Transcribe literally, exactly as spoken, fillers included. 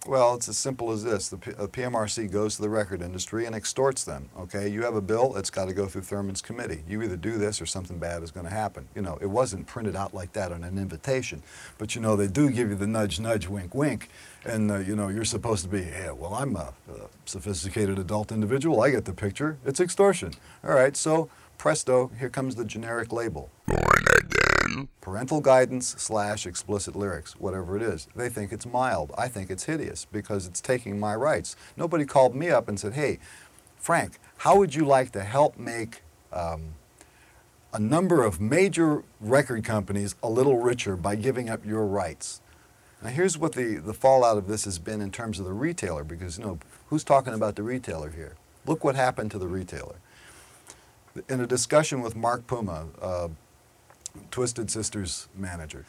Well, it's as simple as this. The P- uh, P M R C goes to the record industry and extorts them. Okay, you have a bill, it's got to go through Thurman's committee. You either do this or something bad is going to happen. You know, it wasn't printed out like that on an invitation, but you know, they do give you the nudge, nudge, wink, wink, and uh, you know, you're supposed to be, yeah, well, I'm a, a sophisticated adult individual. I get the picture. It's extortion. All right, so presto, here comes the generic label. Parental guidance slash explicit lyrics, whatever it is. They think it's mild. I think it's hideous because it's taking my rights. Nobody called me up and said, hey, Frank, how would you like to help make um, a number of major record companies a little richer by giving up your rights? Now here's what the, the fallout of this has been in terms of the retailer, because you know, who's talking about the retailer here? Look what happened to the retailer. In a discussion with Mark Puma, uh, Twisted Sisters manager,